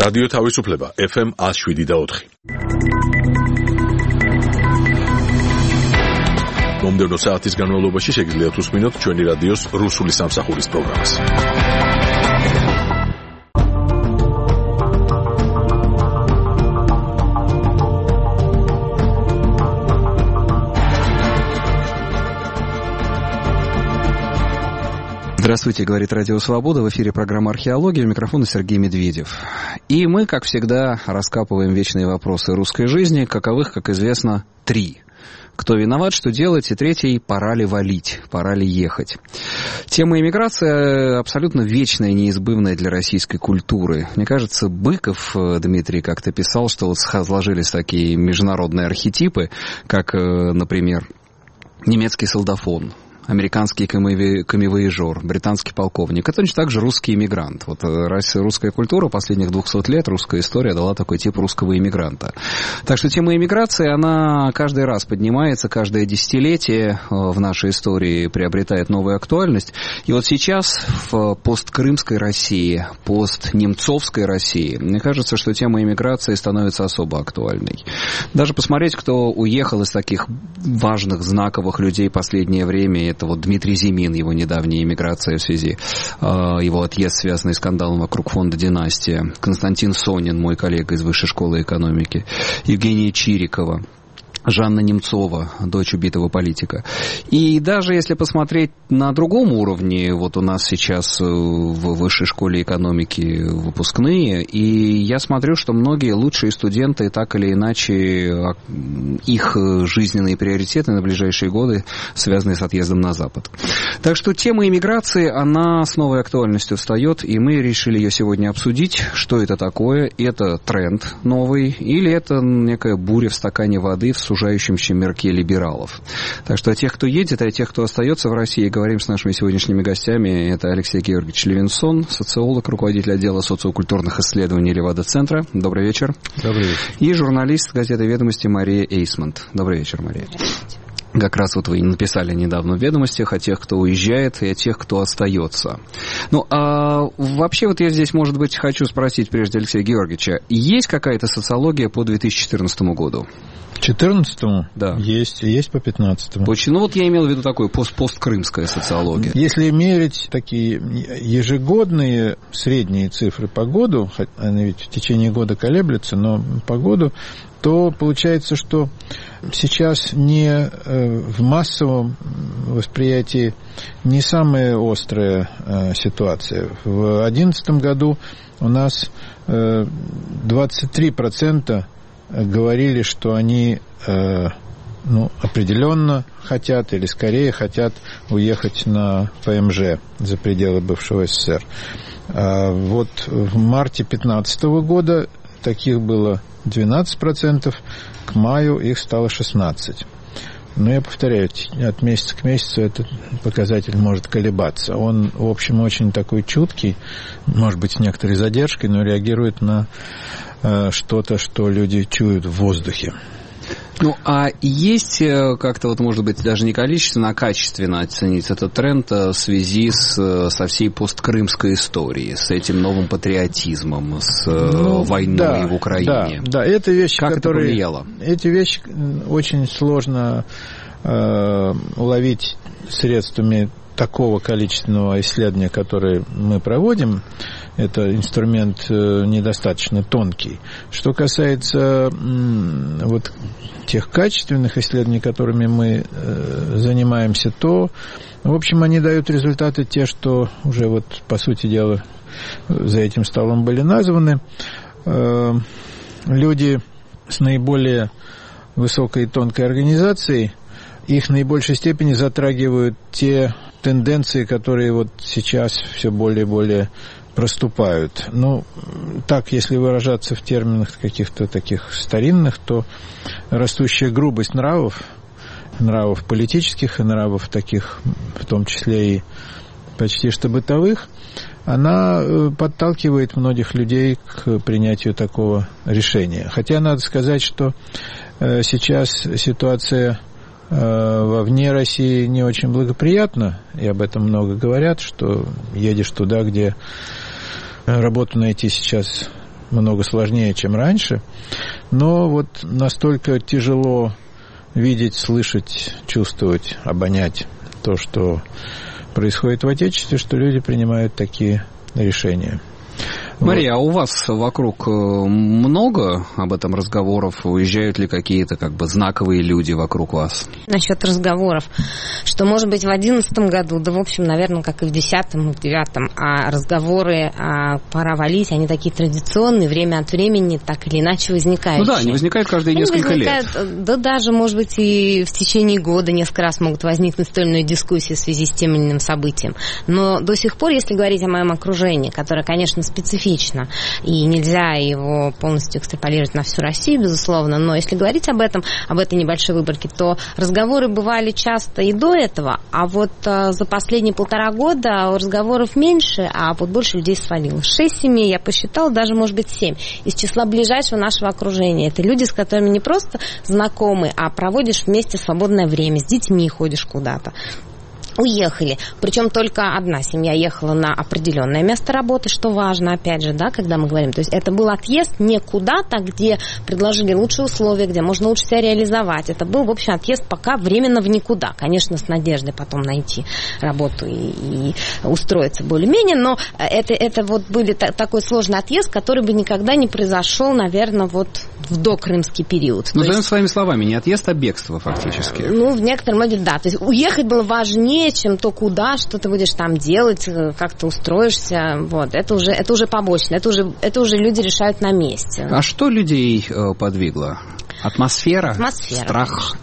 რადიო თავისუფლება FM 107.4. მომდევნო საათის განმავლობაში შეგიძლიათ უსმინოთ ჩვენი რადიოს რუსული სამსახურის პროგრამას. Здравствуйте, говорит Радио Свобода, в эфире программа «Археология», у микрофона Сергей Медведев. И мы, как всегда, раскапываем вечные вопросы русской жизни, каковых, как известно, 3. Кто виноват, что делать, и 3. Пора ли валить, пора ли ехать. Тема иммиграции абсолютно вечная и неизбывная для российской культуры. Мне кажется, Быков Дмитрий как-то писал, что вот сложились такие международные архетипы, как, например, немецкий солдафон, американский камевояжер, британский полковник. Это точно так же русский иммигрант. Вот русская культура последних 200 лет, русская история дала такой тип русского иммигранта. Так что тема иммиграции, она каждый раз поднимается, каждое десятилетие в нашей истории приобретает новую актуальность. И вот сейчас в посткрымской России, постнемцовской России, мне кажется, что тема иммиграции становится особо актуальной. Даже посмотреть, кто уехал из таких важных, знаковых людей в последнее время. Это вот Дмитрий Зимин, его недавняя эмиграция в связи, его отъезд, связанный с скандалом вокруг фонда «Династия». Константин Сонин, мой коллега из Высшей школы экономики. Евгения Чирикова. Жанна Немцова, дочь убитого политика. И даже если посмотреть на другом уровне, вот у нас сейчас в Высшей школе экономики выпускные, и я смотрю, что многие лучшие студенты так или иначе, их жизненные приоритеты на ближайшие годы связаны с отъездом на Запад. Так что тема иммиграции, она с новой актуальностью встает, и мы решили ее сегодня обсудить, что это такое, это тренд новый, или это некая буря в стакане воды в сужающемся мирке либералов. Так что о тех, кто едет, и о тех, кто остается в России, говорим с нашими сегодняшними гостями. Это Алексей Георгиевич Левинсон, социолог, руководитель отдела социокультурных исследований Левада-центра. Добрый вечер. Добрый вечер. И журналист газеты «Ведомости» Мария Эйсмонт. Добрый вечер, Мария. Как раз вот вы написали недавно в «Ведомостях» о тех, кто уезжает, и о тех, кто остается. Ну, а вообще вот я здесь, может быть, хочу спросить прежде Алексея Георгиевича. Есть какая-то социология по 2014 году? 14-му? Да. Есть по 15-му. Ну, вот я имел в виду такую посткрымская социология. Если мерить такие ежегодные средние цифры по году, они ведь в течение года колеблются, но по году, то получается, что сейчас не в массовом восприятии не самая острая ситуация. В 2011 году у нас 23% говорили, что они определенно хотят или скорее хотят уехать на ПМЖ за пределы бывшего СССР. Вот в марте 2015 года таких было 12%, к маю их стало 16%. Но я повторяю, от месяца к месяцу этот показатель может колебаться. Он, в общем, очень такой чуткий, может быть, с некоторой задержкой, но реагирует на что-то, что люди чуют в воздухе. Ну, а есть как-то, вот, может быть, даже не количественно, а качественно оценить этот тренд в связи со всей посткрымской историей, с этим новым патриотизмом, с войной в Украине? Да, это вещи, как это повлияло? Эти вещи очень сложно уловить средствами такого количественного исследования, которое мы проводим. Это инструмент недостаточно тонкий. Что касается вот тех качественных исследований, которыми мы занимаемся, то, в общем, они дают результаты те, что уже вот, по сути дела, за этим столом были названы. Люди с наиболее высокой и тонкой организацией, их в наибольшей степени затрагивают те тенденции, которые вот сейчас все более и более проступают. Ну, так, если выражаться в терминах каких-то таких старинных, то растущая грубость нравов политических и нравов таких, в том числе и почти что бытовых, она подталкивает многих людей к принятию такого решения. Хотя надо сказать, что сейчас ситуация вовне России не очень благоприятна, и об этом много говорят, что едешь туда, где работу найти сейчас много сложнее, чем раньше, но вот настолько тяжело видеть, слышать, чувствовать, обонять то, что происходит в Отечестве, что люди принимают такие решения. Мария, а у вас вокруг много об этом разговоров? Уезжают ли какие-то как бы знаковые люди вокруг вас? Насчет разговоров, что, может быть, в 2011 году, да, в общем, наверное, как и в 2010 и в 2009, а разговоры «пора валить», они такие традиционные, время от времени так или иначе возникающие. Ну да, они возникают каждые несколько лет. Да, даже, может быть, и в течение года несколько раз могут возникнуть той или иной дискуссии в связи с тем или иным событием. Но до сих пор, если говорить о моем окружении, которое, конечно, специфично, и нельзя его полностью экстраполировать на всю Россию, безусловно, но если говорить об этой небольшой выборке, то разговоры бывали часто и до этого, а вот за последние 1,5 года разговоров меньше, а вот больше людей свалилось. 6 семей, я посчитала, даже, может быть, 7 из числа ближайшего нашего окружения. Это люди, с которыми не просто знакомы, а проводишь вместе свободное время, с детьми ходишь куда-то. Уехали. Причем только одна семья ехала на определенное место работы, что важно, опять же, да, когда мы говорим. То есть это был отъезд не куда-то, где предложили лучшие условия, где можно лучше себя реализовать. Это был, в общем, отъезд пока временно в никуда. Конечно, с надеждой потом найти работу и устроиться более-менее, но это вот был такой сложный отъезд, который бы никогда не произошел, наверное, вот в докрымский период. Назовем своими словами, не отъезд, а бегство фактически. Ну, в некотором роде, да. То есть уехать было важнее, чем то, куда, что ты будешь там делать, как ты устроишься. Вот. Это уже побочно. Это уже люди решают на месте. А что людей подвигло? Атмосфера? Страх? Конечно.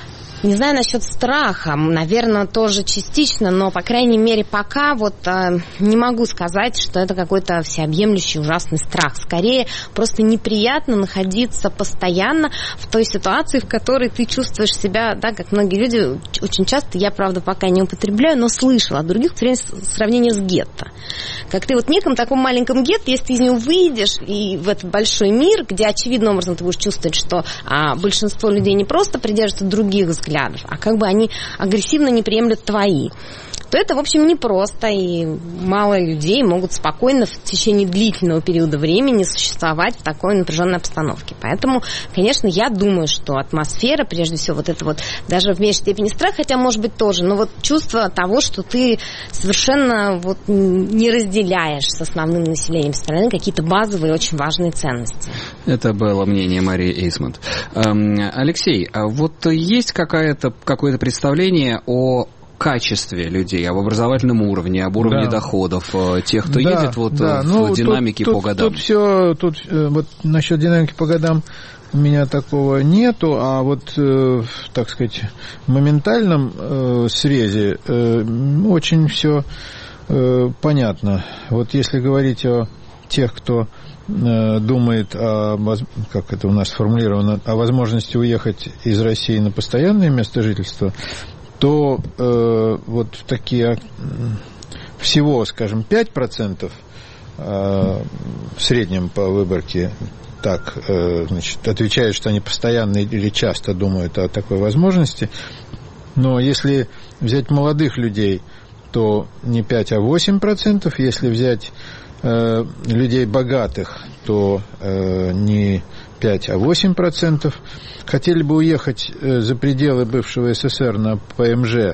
Не знаю насчет страха, наверное, тоже частично, но, по крайней мере, пока вот не могу сказать, что это какой-то всеобъемлющий ужасный страх. Скорее, просто неприятно находиться постоянно в той ситуации, в которой ты чувствуешь себя, да, как многие люди, очень часто, я, правда, пока не употребляю, но слышала от других в сравнении с гетто. Как ты вот в неком таком маленьком гетто, если ты из него выйдешь и в этот большой мир, где очевидным образом ты будешь чувствовать, что большинство людей не просто придерживаются других взглядов, а как бы они агрессивно не приемлют твои, то это, в общем, непросто, и мало людей могут спокойно в течение длительного периода времени существовать в такой напряженной обстановке. Поэтому, конечно, я думаю, что атмосфера, прежде всего, вот это вот, даже в меньшей степени страх, хотя, может быть, тоже, но вот чувство того, что ты совершенно вот не разделяешь с основным населением страны какие-то базовые, очень важные ценности. Это было мнение Марии Эйсмонт. Алексей, а вот есть какое-то представление о качестве людей, об образовательном уровне, об уровне доходов тех, кто едет в динамике по годам? Тут вот насчет динамики по годам у меня такого нету, а вот, так сказать, в моментальном срезе очень все понятно. Вот если говорить о тех, кто думает, как это у нас сформулировано, о возможности уехать из России на постоянное место жительства, то вот такие всего, скажем, 5% в среднем по выборке так, значит, отвечают, что они постоянно или часто думают о такой возможности. Но если взять молодых людей, то не 5, а 8%. Если взять людей богатых, то не 5, а 8%. Хотели бы уехать за пределы бывшего СССР на ПМЖ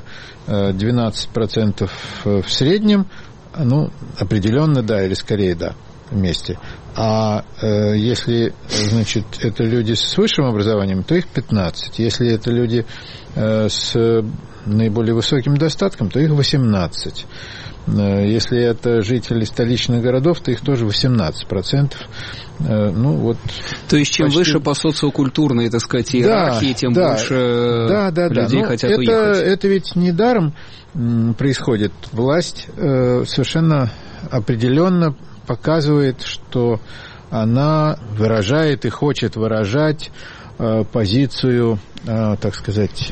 12% в среднем, ну, определенно да, или скорее да, вместе. А если, значит, это люди с высшим образованием, то их 15. Если это люди с наиболее высоким достатком, то их 18. Если это жители столичных городов, то их тоже 18%. Ну, вот то есть, чем выше по социокультурной, так сказать, иерархии, тем больше людей хотят уехать. Это ведь недаром происходит. Власть совершенно определенно показывает, что она выражает и хочет выражать позицию, так сказать,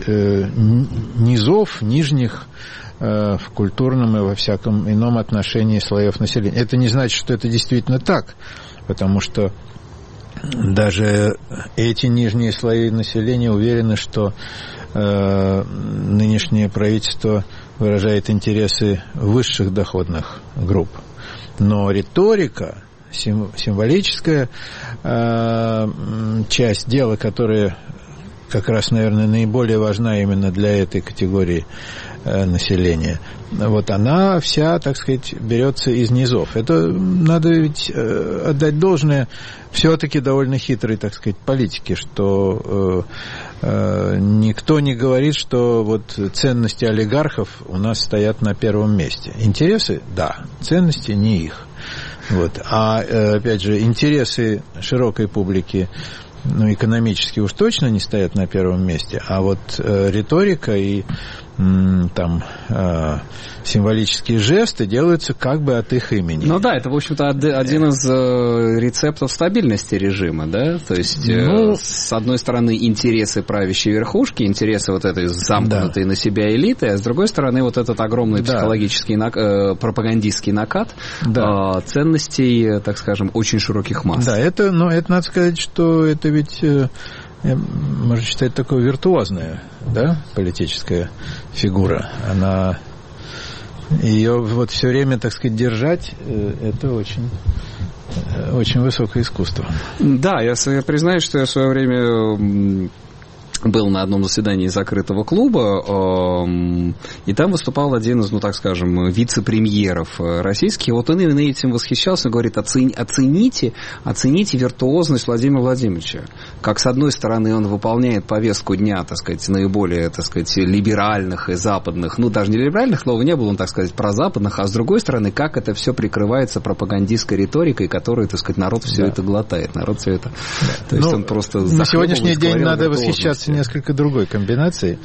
низов, нижних, в культурном и во всяком ином отношении слоев населения. Это не значит, что это действительно так, потому что даже эти нижние слои населения уверены, что нынешнее правительство выражает интересы высших доходных групп. Но риторика символическая часть дела, которая как раз, наверное, наиболее важна именно для этой категории населения. Вот она вся, так сказать, берется из низов. Это надо ведь отдать должное все-таки довольно хитрой, так сказать, политике, что никто не говорит, что вот ценности олигархов у нас стоят на первом месте. Интересы, да, ценности не их. Вот. А, опять же, интересы широкой публики, ну, экономически уж точно не стоят на первом месте, а вот риторика и там символические жесты делаются как бы от их имени. Ну да, это, в общем-то, один из рецептов стабильности режима, да? То есть, с одной стороны, интересы правящей верхушки, интересы вот этой замкнутой на себя элиты, а с другой стороны, вот этот огромный психологический пропагандистский накат ценностей, так скажем, очень широких масс. Да, это надо сказать, что это ведь... можно считать, такое виртуозная, да, политическая фигура. Она ее вот все время, так сказать, держать, это очень, очень высокое искусство. Да, я признаюсь, что я в свое время был на одном заседании закрытого клуба, и там выступал один из, ну, так скажем, вице-премьеров российских. Вот он именно этим восхищался, говорит, оцените виртуозность Владимира Владимировича. Как, с одной стороны, он выполняет повестку дня, так сказать, наиболее, так сказать, либеральных и западных, ну, даже не либеральных, слова не было, он, так сказать, прозападных, а с другой стороны, как это все прикрывается пропагандистской риторикой, которую, так сказать, народ все это глотает, народ все это... То есть он просто... На сегодняшний день надо восхищаться несколько другой комбинацией.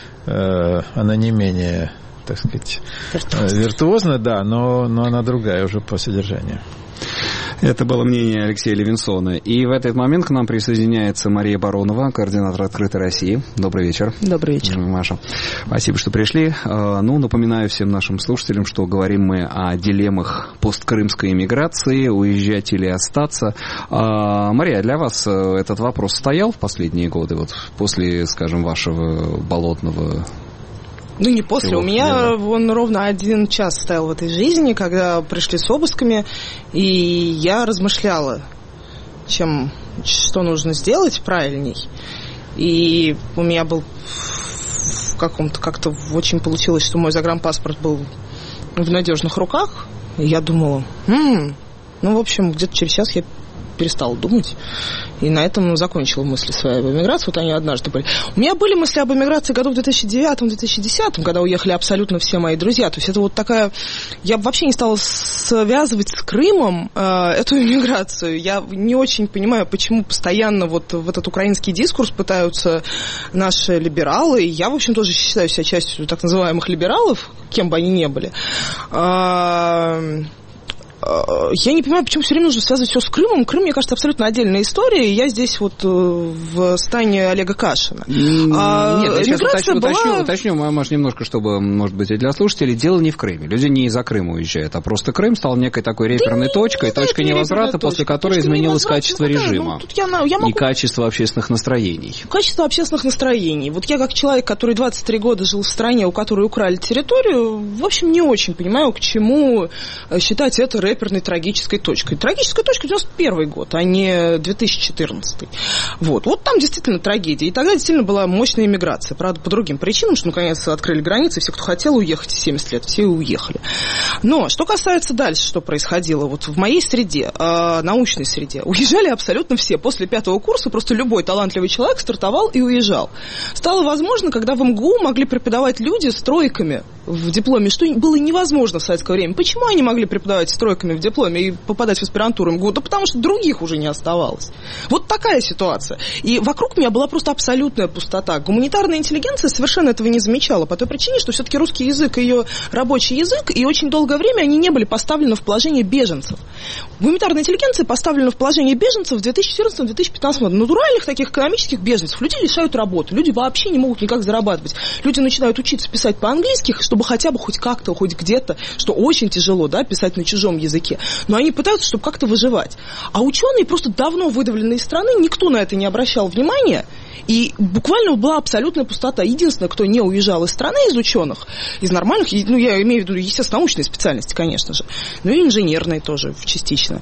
Она не менее, так сказать, виртуозна, да, но она другая уже по содержанию. Это было мнение Алексея Левинсона. И в этот момент к нам присоединяется Мария Баронова, координатор «Открытой России». Добрый вечер. Добрый вечер. Маша, спасибо, что пришли. Ну, напоминаю всем нашим слушателям, что говорим мы о дилеммах посткрымской эмиграции, уезжать или остаться. Мария, для вас этот вопрос стоял в последние годы, вот после, скажем, вашего болотного... Ну, не после. У меня он ровно 1 час стоял в этой жизни, когда пришли с обысками, и я размышляла, что нужно сделать правильней. И у меня был как-то очень получилось, что мой загранпаспорт был в надежных руках. И я думала, в общем, где-то через час я перестала думать. И на этом закончила мысли свои об эмиграции. Вот они однажды были. У меня были мысли об эмиграции году в 2009-2010, когда уехали абсолютно все мои друзья. То есть это вот такая... Я вообще не стала связывать с Крымом эту эмиграцию. Я не очень понимаю, почему постоянно вот в этот украинский дискурс пытаются наши либералы. Я, в общем, тоже считаю себя частью так называемых либералов, кем бы они ни были. Я не понимаю, почему все время нужно связывать все с Крымом. Крым, мне кажется, абсолютно отдельная история. И я здесь вот в стане Олега Кашина. Нет, я сейчас уточню, Маш, немножко, чтобы, может быть, и для слушателей. Дело не в Крыме. Люди не из-за Крыма уезжают, а просто Крым стал некой такой реперной точкой, точкой невозврата, после которой изменилось качество режима и качество общественных настроений. Качество общественных настроений. Вот я, как человек, который 23 года жил в стране, у которой украли территорию, в общем, не очень понимаю, к чему считать это рэперной трагической точкой. Трагическая точка 91 год, а не 2014. Вот там действительно трагедия. И тогда действительно была мощная иммиграция. Правда, по другим причинам, что наконец открыли границы, все, кто хотел уехать 70 лет, все и уехали. Но что касается дальше, что происходило вот в моей среде, научной среде, уезжали абсолютно все. После 5-го курса просто любой талантливый человек стартовал и уезжал. Стало возможно, когда в МГУ могли преподавать люди с тройками в дипломе, что было невозможно в советское время. Почему они могли преподавать с тройками в дипломе и попадать в аспирантуру МГУ? Да потому что других уже не оставалось. Вот такая ситуация. И вокруг меня была просто абсолютная пустота. Гуманитарная интеллигенция совершенно этого не замечала, по той причине, что все-таки русский язык ее рабочий язык, и очень долгое время они не были поставлены в положение беженцев. Гуманитарная интеллигенция поставлена в положение беженцев в 2014-2015 году. Натуральных таких экономических беженцев. Людей лишают работы. Люди вообще не могут никак зарабатывать. Люди начинают учиться писать по-английски, чтобы хотя бы хоть как-то, хоть где-то, что очень тяжело, да, писать на чужом языке. Но они пытаются, чтобы как-то выживать. А ученые просто давно выдавлены из страны, никто на это не обращал внимания. И буквально была абсолютная пустота. Единственное, кто не уезжал из страны, из ученых, из нормальных, ну, я имею в виду, естественно, научные специальности, конечно же, ну, и инженерные тоже частично,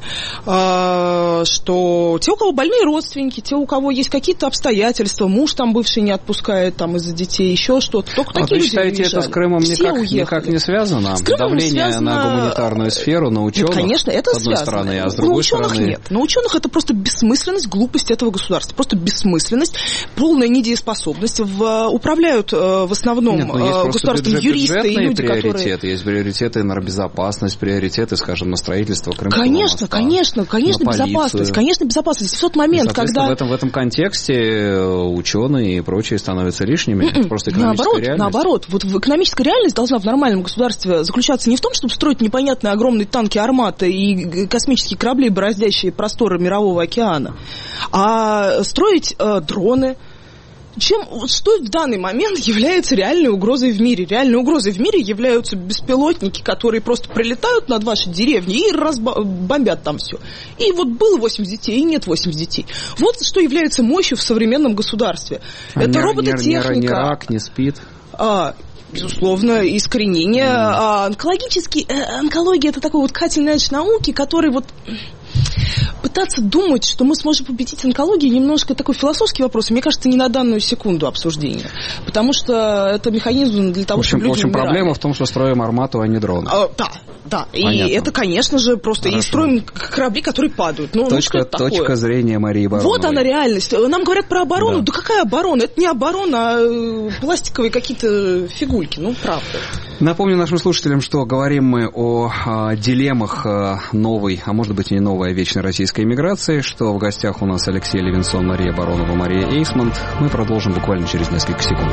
что те, у кого больные родственники, те, у кого есть какие-то обстоятельства, муж там бывший не отпускает там из-за детей, еще что-то, только такие люди уезжали. Вы считаете, это с Крымом никак не связано? С Крымом давление связано... на гуманитарную сферу, на ученых, нет, конечно, это с одной связано. стороны, а с другой стороны... нет. На ученых это просто бессмысленность, глупость этого государства. Просто бессмысленность, полная недееспособность. Управляют в основном государственные юристы и люди, которые... Есть приоритеты на безопасность, приоритеты, скажем, на строительство Крымского моста. Конечно, безопасность. Конечно, безопасность. В тот момент, когда... в этом контексте ученые и прочие становятся лишними. Это просто экономическая реальность. Наоборот. Вот экономическая реальность должна в нормальном государстве заключаться не в том, чтобы строить непонятные огромные танки «Армата» и космические корабли, бороздящие просторы мирового океана, а строить дроны. Что в данный момент является реальной угрозой в мире? Реальной угрозой в мире являются беспилотники, которые просто прилетают над ваши деревни и бомбят там все. И вот было 80 детей, и нет 80 детей. Вот что является мощью в современном государстве. Это робототехника. Не рак, не СПИД. Безусловно, искоренение. Онкология – это такой вот кательный мяч науки, который вот... Пытаться думать, что мы сможем победить онкологию, немножко такой философский вопрос, мне кажется, не на данную секунду обсуждения. Потому что это механизм для того, чтобы люди умирали. В общем, проблема в том, что строим «Армату», а не дроны. Да. И это, конечно же, просто... Хорошо. И строим корабли, которые падают. Точка зрения Марии Бароновой. Вот она реальность. Нам говорят про оборону. Да какая оборона? Это не оборона, а пластиковые какие-то фигульки. Правда. Напомню нашим слушателям, что говорим мы о дилеммах новой, а может быть и не новой, а вечной российской эмиграции, что в гостях у нас Алексей Левинсон, Мария Баронова, Мария Эйсмонт. Мы продолжим буквально через несколько секунд.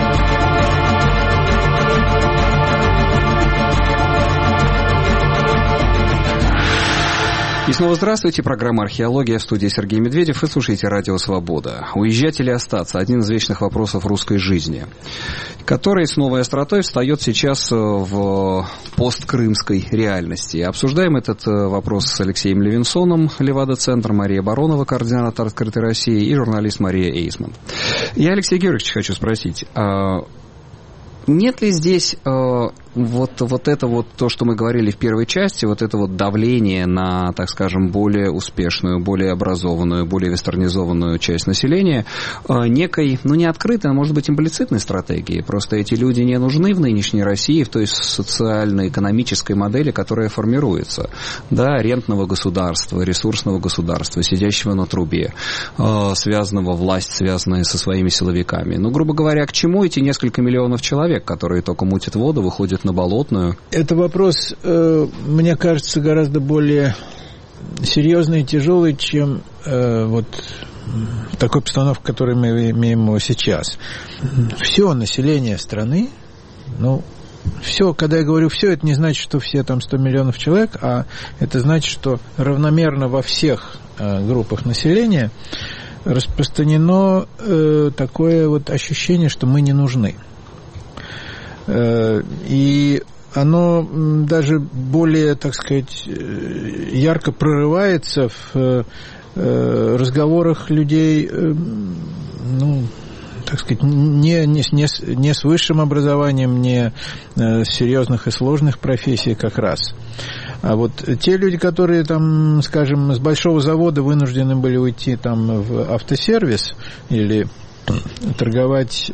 И снова здравствуйте. Программа «Археология», в студии Сергей Медведев. Вы слушаете «Радио Свобода». Уезжать или остаться – один из вечных вопросов русской жизни, который с новой остротой встает сейчас в посткрымской реальности. Обсуждаем этот вопрос с Алексеем Левинсоном, Левада-центр, Мария Баронова, координатор «Открытой России», и журналист Мария Эйсмонт. Я, Алексей Георгиевич, хочу спросить, нет ли здесь вот это вот то, что мы говорили в первой части, вот это вот давление на, так скажем, более успешную, более образованную, более вестернизованную часть населения некой, не открытой, а может быть имплицитной стратегии? Просто эти люди не нужны в нынешней России, в той социально-экономической модели, которая формируется, да, рентного государства, ресурсного государства, сидящего на трубе, связанного власть, связанная со своими силовиками. Грубо говоря, к чему эти несколько миллионов человек, которые только мутят воду, выходят на Болотную? Это вопрос, мне кажется, гораздо более серьезный и тяжелый, чем вот такой постановка, которую мы имеем его сейчас. Все население страны, все, когда я говорю все, это не значит, что все там 100 миллионов человек, а это значит, что равномерно во всех группах населения распространено такое вот ощущение, что мы не нужны. И оно даже более, так сказать, ярко прорывается в разговорах людей, так сказать, не с высшим образованием, не с серьезных и сложных профессий как раз. А вот те люди, которые там, скажем, с большого завода вынуждены были уйти там в автосервис или торговать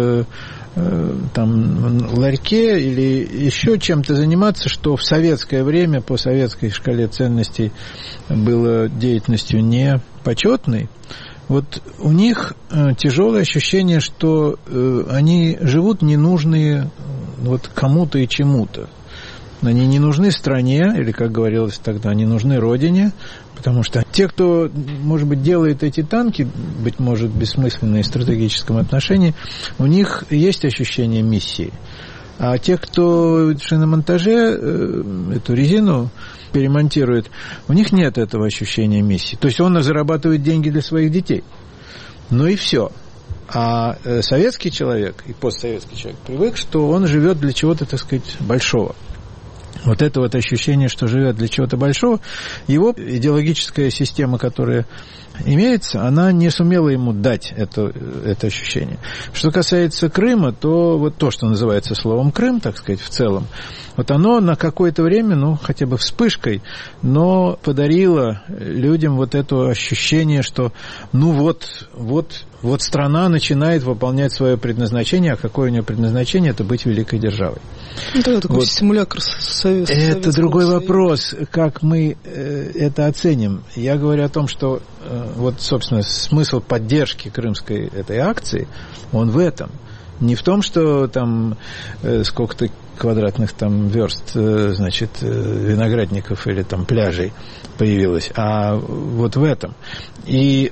там ларьке или еще чем-то заниматься, что в советское время по советской шкале ценностей было деятельностью не почетной, вот у них тяжелое ощущение, что они живут ненужные вот кому-то и чему-то. Они не нужны стране, или, как говорилось тогда, не нужны родине, потому что те, кто, может быть, делает эти танки, быть может, бессмысленные в стратегическом отношении, у них есть ощущение миссии. А те, кто в шиномонтаже эту резину перемонтирует, у них нет этого ощущения миссии. То есть он зарабатывает деньги для своих детей. Ну и все. А советский человек и постсоветский человек привык, что он живет для чего-то, так сказать, большого. Вот это вот ощущение, что живет для чего-то большого, его идеологическая система, которая имеется, она не сумела ему дать это ощущение. Что касается Крыма, то вот то, что называется словом Крым, так сказать, в целом, вот оно на какое-то время, хотя бы вспышкой, но подарило людям вот это ощущение, что, вот страна начинает выполнять свое предназначение, а какое у нее предназначение? Это быть великой державой. Это такой симулятор Советского Союза. Это другой вопрос, как мы это оценим. Я говорю о том, что собственно, смысл поддержки крымской этой акции, он в этом. Не в том, что там сколько-то квадратных там верст, виноградников или там пляжей появилось, а вот в этом. И,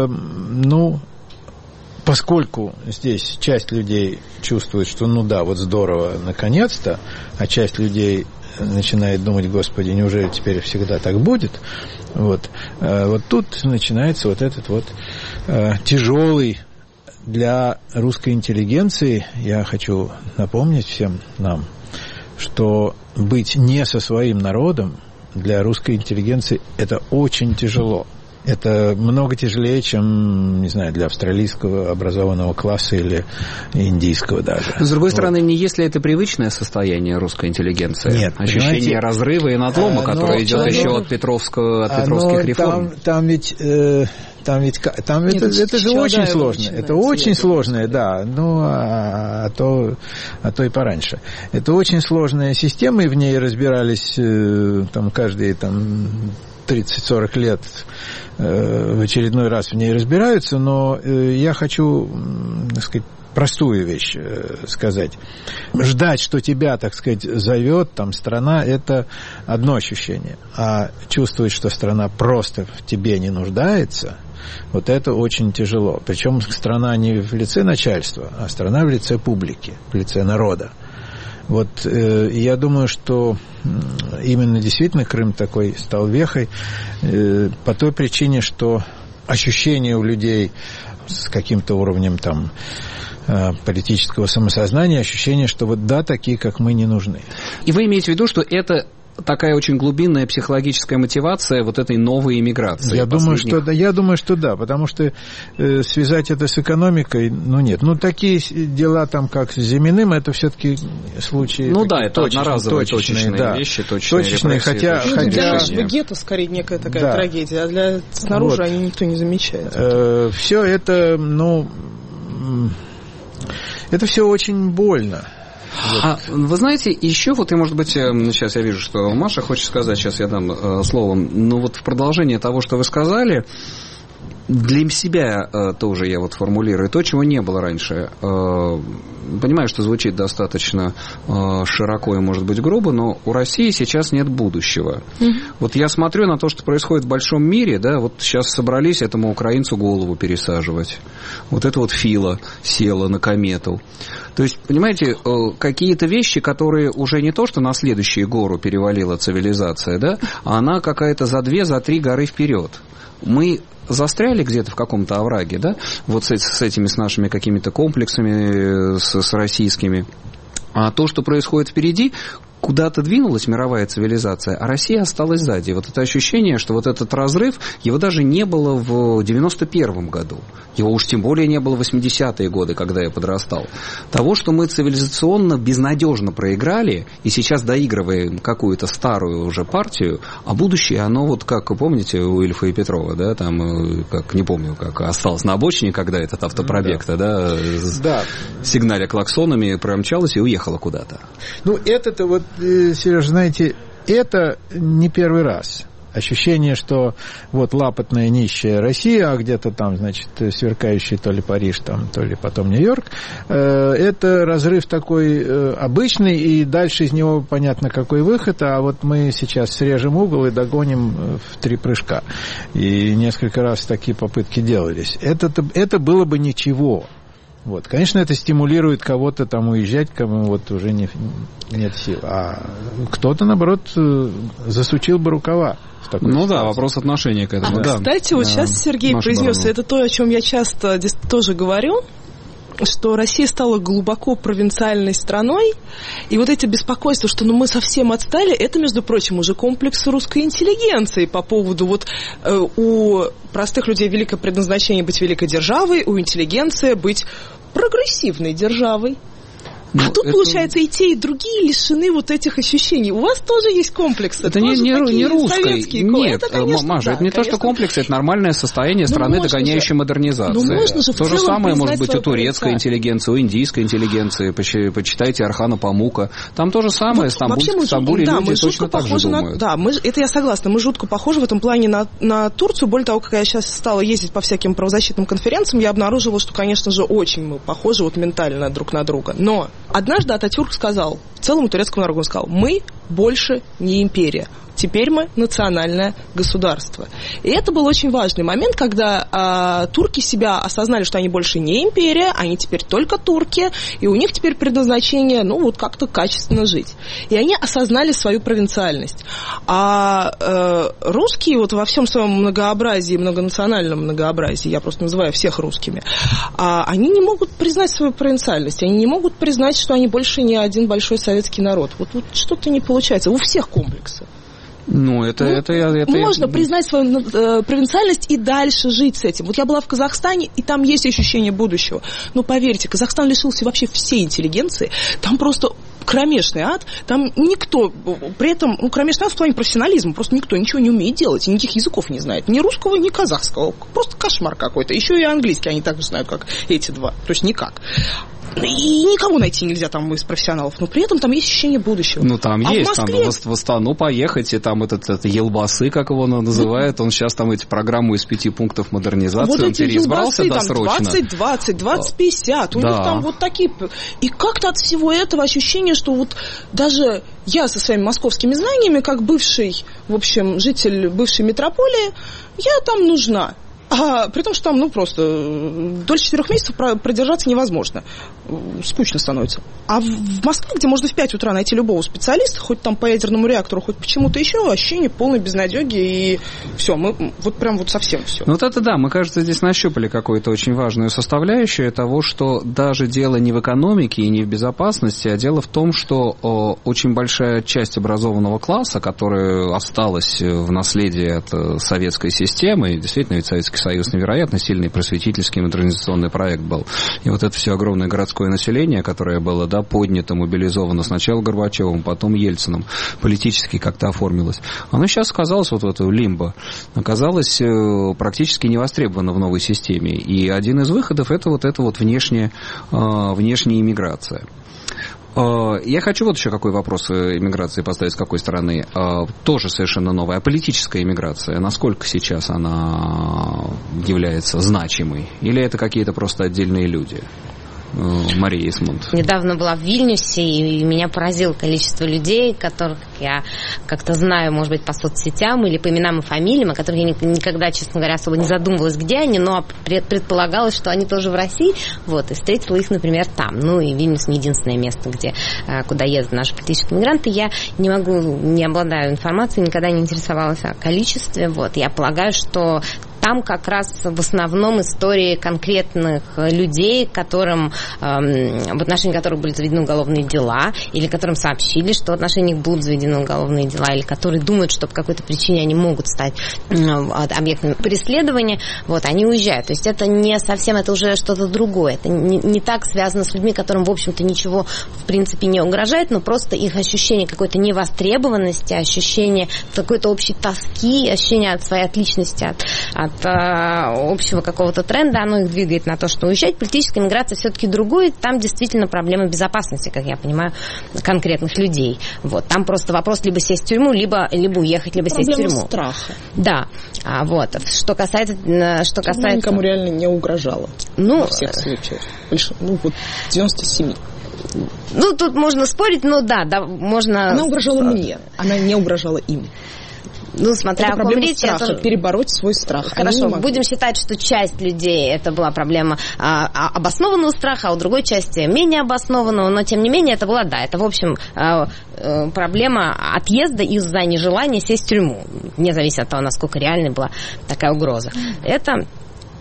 поскольку здесь часть людей чувствует, что вот здорово, наконец-то, а часть людей начинает думать, Господи, неужели теперь всегда так будет? Вот тут начинается вот этот тяжелый для русской интеллигенции. Я хочу напомнить всем нам, что быть не со своим народом для русской интеллигенции это очень тяжело. Это много тяжелее, чем, не знаю, для австралийского образованного класса или индийского даже. С другой стороны, не есть ли это привычное состояние русской интеллигенции? Нет. Ощущение разрыва и надлома, которое идет еще от петровских реформ. Это же очень сложно. Это очень сложное, да. А то и пораньше. Это очень сложная система, и в ней разбирались каждые 30-40 лет в очередной раз в ней разбираются, но я хочу, так сказать, простую вещь сказать. Ждать, что тебя, так сказать, зовет страна, это одно ощущение. А чувствовать, что страна просто в тебе не нуждается, вот это очень тяжело. Причем страна не в лице начальства, а страна в лице публики, в лице народа. Я думаю, что именно действительно Крым такой стал вехой по той причине, что ощущение у людей с каким-то уровнем политического самосознания, ощущение, что такие, как мы, не нужны. И вы имеете в виду, что это такая очень глубинная психологическая мотивация этой новой иммиграции? Я думаю, что да, потому что связать это с экономикой, нет. Такие дела, как с Зиминым, это все-таки случаи... это одноразовые точечные вещи, точечные хотя гетто, скорее, некая такая трагедия, а снаружи они никто не замечает. Все это, это все очень больно. Вы знаете, еще может быть, сейчас я вижу, что Маша хочет сказать, сейчас я дам слово, в продолжение того, что вы сказали, для себя тоже я формулирую то, чего не было раньше. Понимаю, что звучит достаточно широко и, может быть, грубо, но у России сейчас нет будущего. Я смотрю на то, что происходит в большом мире, сейчас собрались этому украинцу голову пересаживать. Это Фила села на комету. То есть, понимаете, какие-то вещи, которые уже не то, что на следующую гору перевалила цивилизация, а она какая-то за 2-3 горы вперед. Мы застряли где-то в каком-то овраге, с нашими какими-то комплексами, с российскими. А то, что происходит впереди, куда-то двинулась мировая цивилизация, а Россия осталась сзади. Это ощущение, что этот разрыв, его даже не было в 91 году. Его уж тем более не было в 80-е годы, когда я подрастал. Того, что мы цивилизационно безнадежно проиграли, и сейчас доигрываем какую-то старую уже партию, а будущее, оно как, помните, у Ильфа и Петрова, не помню, как осталось на обочине, когда этот автопробег, сигналя клаксонами промчалась и уехала куда-то. Это Сереж, знаете, это не первый раз. Ощущение, что лапотная нищая Россия, а где-то сверкающий то ли Париж, то ли потом Нью-Йорк, это разрыв такой обычный, и дальше из него понятно, какой выход, а мы сейчас срежем угол и догоним в 3 прыжка. И несколько раз такие попытки делались. Это было бы ничего. Конечно, это стимулирует кого-то уезжать, кому уже нет сил. А кто-то, наоборот, засучил бы рукава. Вопрос отношения к этому. Кстати, сейчас Сергей произнес, это то, о чем я часто тоже говорю. что Россия стала глубоко провинциальной страной, и вот эти беспокойства, что мы совсем отстали, это, между прочим, уже комплекс русской интеллигенции по поводу у простых людей великое предназначение быть великой державой, у интеллигенции быть прогрессивной державой. А тут, получается, и те, и другие лишены вот этих ощущений. У вас тоже есть комплексы. Это не русский. Нет, это, конечно, Маша, это не то, что комплексы, это нормальное состояние страны, догоняющей модернизацию. То же самое может быть у турецкой интеллигенции, у индийской интеллигенции. Почитайте Орхана Памука. Там то же самое. В Стамбуле люди точно так же думают. Да, это я согласна. Мы жутко похожи в этом плане на Турцию. Более того, когда я сейчас стала ездить по всяким правозащитным конференциям, я обнаружила, что, конечно же, очень мы похожи ментально друг на друга. Но однажды Ататюрк сказал, целому турецкому народу он сказал: мы больше не империя. Теперь мы национальное государство. И это был очень важный момент, когда турки себя осознали, что они больше не империя, они теперь только турки, и у них теперь предназначение, как-то качественно жить. И они осознали свою провинциальность. А русские во всем своем многообразии, многонациональном многообразии, я просто называю всех русскими, они не могут признать свою провинциальность, они не могут признать, что они больше не один большой советский народ. Вот что-то не получается. У всех комплексы. Можно признать свою провинциальность и дальше жить с этим. Я была в Казахстане, и там есть ощущение будущего. Но поверьте, Казахстан лишился вообще всей интеллигенции. Там просто кромешный ад. Там никто, при этом, кромешный ад в плане профессионализма. Просто никто ничего не умеет делать, и никаких языков не знает. Ни русского, ни казахского. Просто кошмар какой-то. Еще и английский они так же знают, как эти два. То есть никак. И никого найти нельзя там из профессионалов, но при этом там есть ощущение будущего. Там есть, в Москве... в Астану поехать, и там этот Елбасы, как его называют, он сейчас там эти программу из 5 пунктов модернизации, он переизбрался досрочно. 20, 50, у них там такие... И как-то от всего этого ощущение, что даже я со своими московскими знаниями, как бывший, в общем, житель бывшей метрополии, я там нужна. При том, что там, просто дольше 4 месяцев продержаться невозможно. Скучно становится. А в Москве, где можно в 5 утра найти любого специалиста, хоть там по ядерному реактору, хоть почему-то еще, ощущение полной безнадеги, и все, мы прям совсем все. Мы, кажется, здесь нащупали какую-то очень важную составляющую того, что даже дело не в экономике и не в безопасности, а дело в том, что очень большая часть образованного класса, которая осталась в наследии от советской системы, и действительно, ведь Советский Союз невероятно сильный просветительский модернизационный проект был. И это все огромное городское население, которое было поднято, мобилизовано сначала Горбачевым, потом Ельциным, политически как-то оформилось. Оно сейчас оказалось в эту лимбо, оказалось практически невостребовано в новой системе. И один из выходов это внешняя иммиграция. Я хочу еще какой вопрос иммиграции поставить, с какой стороны. Тоже совершенно новая. Политическая иммиграция, насколько сейчас она является значимой? Или это какие-то просто отдельные люди? Мария Исмунд. Недавно была в Вильнюсе, и меня поразило количество людей, которых я как-то знаю, может быть, по соцсетям или по именам и фамилиям, о которых я никогда, честно говоря, особо не задумывалась, где они, но предполагалось, что они тоже в России, и встретила их, например, там. И Вильнюс не единственное место, куда ездят наши политические мигранты. Я не обладаю информацией, никогда не интересовалась о количестве. Я полагаю, что там как раз в основном истории конкретных людей, в отношении которых были заведены уголовные дела, или которым сообщили, что в отношении них будут заведены уголовные дела, или которые думают, что по какой-то причине они могут стать объектами преследования, они уезжают. То есть это не совсем, это уже что-то другое. Это не так связано с людьми, которым, в общем-то, ничего в принципе не угрожает, но просто их ощущение какой-то невостребованности, ощущение какой-то общей тоски, ощущение от своей отличности от общего какого-то тренда, оно их двигает на то, что уезжать. Политическая миграция все-таки другое. Там действительно проблема безопасности, как я понимаю, конкретных людей. Там просто вопрос либо сесть в тюрьму, либо уехать, либо сесть в тюрьму. Проблема страха. Да. Что касается... Никому реально не угрожало. Во всех случаях. 97. Тут можно спорить, но можно... Она угрожала мне, она не угрожала им. Смотря о ком речь, перебороть свой страх. Хорошо, будем считать, что часть людей это была проблема обоснованного страха, а у другой части менее обоснованного, но тем не менее это была, это в общем проблема отъезда из-за нежелания сесть в тюрьму, вне зависимости от того, насколько реальной была такая угроза. Это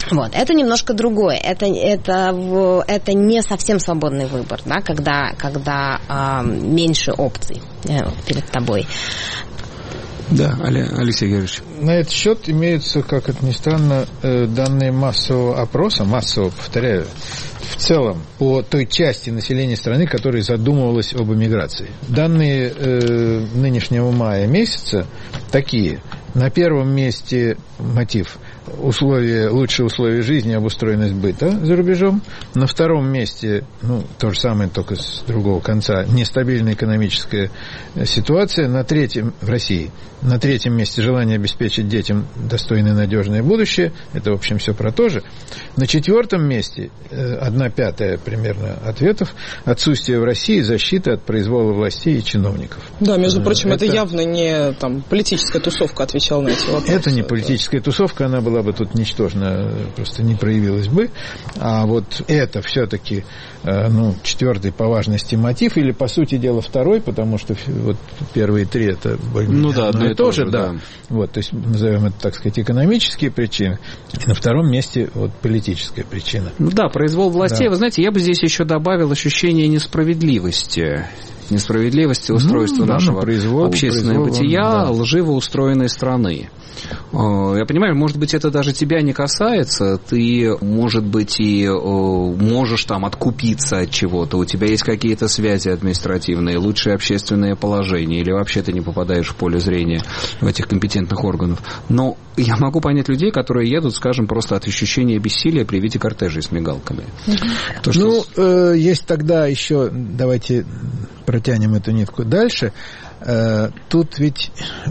Вот, это немножко другое. Это не совсем свободный выбор, да, когда меньше опций перед тобой. Да, Алексей Георгиевич. На этот счет имеются, как это ни странно, данные массового опроса, повторяю, в целом по той части населения страны, которая задумывалась об эмиграции. Данные нынешнего мая месяца такие. На первом месте мотив лучшие условия жизни, обустроенность быта за рубежом. На втором месте, то же самое, только с другого конца, нестабильная экономическая ситуация. В России. На третьем месте желание обеспечить детям достойное надежное будущее. Это, в общем, все про то же. На четвертом месте 1/5 примерно ответов отсутствие в России защиты от произвола властей и чиновников. Да, между прочим, это явно не политическая тусовка отвечала на эти вопросы. Это не политическая тусовка, она была бы тут ничтожна, просто не проявилась бы. А вот это все-таки четвертый по важности мотив, или, по сути дела, второй, потому что вот первые три это более-менее тоже, да. Вот, то есть назовем это, так сказать, экономические причины. И на втором месте политическая причина. Произвол властей. Да. Вы знаете, я бы здесь еще добавил ощущение несправедливости устройства нашего общественного бытия, лживо устроенной страны. Я понимаю, может быть, это даже тебя не касается, ты, может быть, и можешь там откупиться от чего-то, у тебя есть какие-то связи административные, лучшее общественное положение, или вообще ты не попадаешь в поле зрения этих компетентных органов. Но я могу понять людей, которые едут, скажем, просто от ощущения бессилия при виде кортежей с мигалками. Есть тогда еще, давайте протянем эту нитку дальше. Тут ведь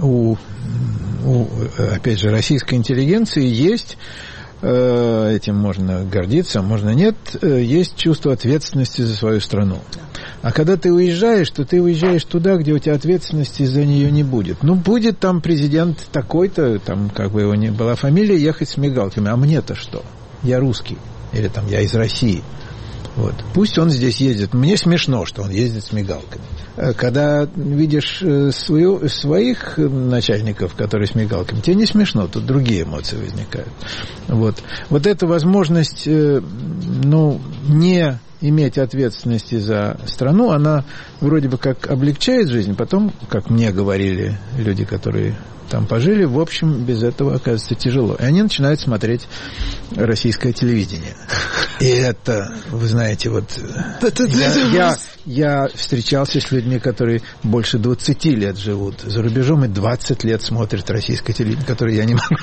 опять же, российской интеллигенции есть, этим можно гордиться, можно нет, есть чувство ответственности за свою страну. А когда ты уезжаешь, то ты уезжаешь туда, где у тебя ответственности за нее не будет. Будет там президент такой-то, там как бы его ни была фамилия, ехать с мигалками. А мне-то что? Я русский. Или там я из России. Вот. Пусть он здесь ездит. Мне смешно, что он ездит с мигалками. Когда видишь своих начальников, которые с мигалками, тебе не смешно, тут другие эмоции возникают. Вот эта возможность, не иметь ответственности за страну, она вроде бы как облегчает жизнь, потом, как мне говорили люди, которые там пожили, в общем, без этого оказывается тяжело. И они начинают смотреть российское телевидение. И это, вы знаете, я встречался с людьми, которые больше 20 лет живут за рубежом и 20 лет смотрят российское телевидение, которое я не могу.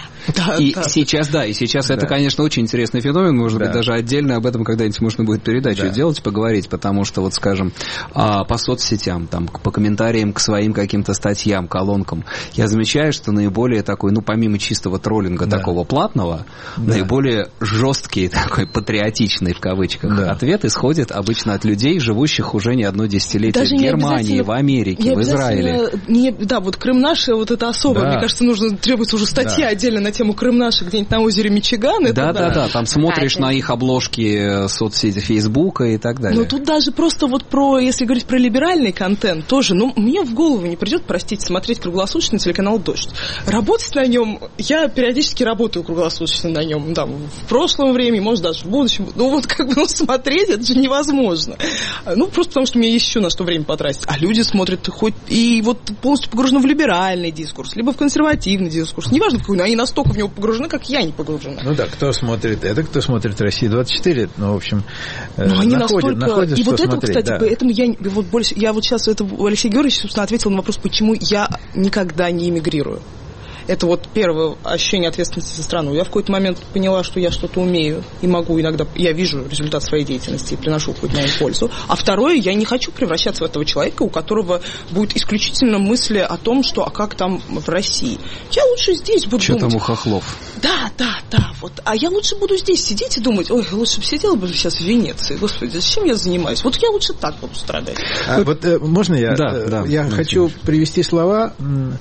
Сейчас это, конечно, очень интересный феномен, может быть, даже отдельно об этом когда-нибудь можно будет передачу делать, поговорить, потому что, скажем, по соцсетям, по комментариям к своим каким-то статьям, колонкам, я замечаю, что наиболее такой, помимо чистого троллинга такого платного, наиболее жесткий, такой патриотичный, в кавычках, ответ исходит обычно от людей, живущих уже не одно десятилетие в Германии, в Америке, в Израиле. Крым наш, это особо, мне кажется, требуется уже статья отдельно на тему Крым наш, где-нибудь на озере Мичиган. Там смотришь на их обложки соцсети Фейсбука и так далее. Но тут даже просто если говорить про либеральный контент, тоже, мне в голову не придет, простите, смотреть круглосуточно телеканал «Дождь». Работать на нем, я периодически работаю круглосуточно на нем, в прошлом времени, может, даже в будущем. Смотреть, это же невозможно. Просто потому, что у меня есть еще на что время потратить. А люди смотрят хоть и полностью погружены в либеральный дискурс, либо в консервативный дискурс. Неважно, какой, но они настолько в него погружены, как я не погружена. Кто смотрит это, кто смотрит «Россия-24», в общем, они находят, и что это, смотреть. Кстати, поэтому я сейчас Алексей Георгиевич, собственно, ответил на вопрос, почему я никогда не эмигрирую. Это первое ощущение ответственности за страну. Я в какой-то момент поняла, что я что-то умею и могу иногда, я вижу результат своей деятельности и приношу какую-то, наверное, пользу. А второе, я не хочу превращаться в этого человека, у которого будет исключительно мысли о том, что, как там в России. Я лучше здесь буду думать. Что там у хохлов? Да. А я лучше буду здесь сидеть и думать, лучше бы сидела бы сейчас в Венеции. Господи, зачем я занимаюсь? Я лучше так буду страдать. Можно я? Да. Я хочу привести слова